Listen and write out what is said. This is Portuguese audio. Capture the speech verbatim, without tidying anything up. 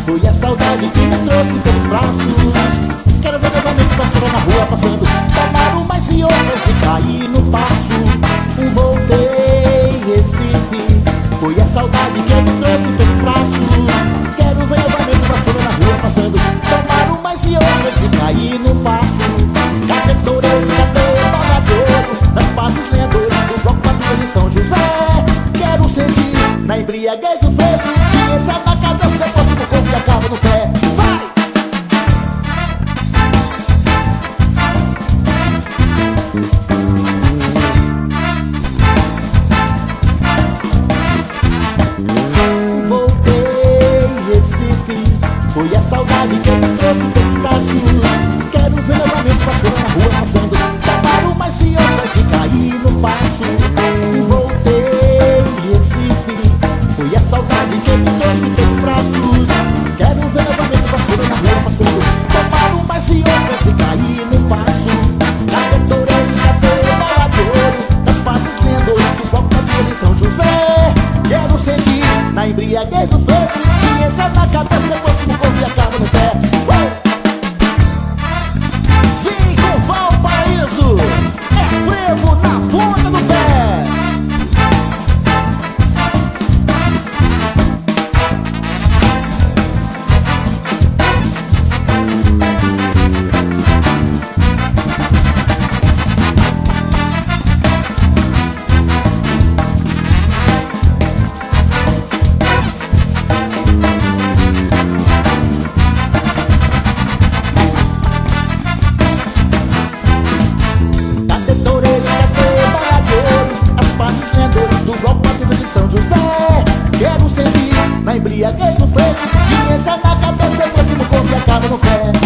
Foi a saudade que me trouxe pelos braços. Quero ver novamente vassoura na rua passando. Tomar umas e outras e cair no passo. Um voltei, Recife. Foi a saudade que me trouxe pelos braços. Quero ver novamente vassoura na rua passando. Tomar umas e outras e cair no passo. Cadê toureiro, cadê baladeiro? Nas bases lenhadoras do bloco Padilha de São José. Quero sentir na embriaguez do frevo e entrar na cabeça, depois do corpo e acaba no pé. Vai! Voltei, Recife. Foi a saudade que me trouxe pelos braços. Quero ver novamente vassoura na rua passando. Tomar umas e outras e cair no passo. Voltei, Recife. Foi a saudade que me trouxe pelos braços. Quero ver novamente vassoura na rua passando. Tomar umas e outras e cair no passo. Cadê toureiro, cadê baladeiro? Das bases lenhadoras do bloco Padilha de São José. Quero sentir na embriaguez do frevo e entrar na cabeça, depois do corpo e acaba no pé. Uou! Vem com Valparaíso, é frevo na ponta do pé. São José, quero sentir na embriaguez do frevo e entrar na cabeça, depois no corpo e acaba no pé.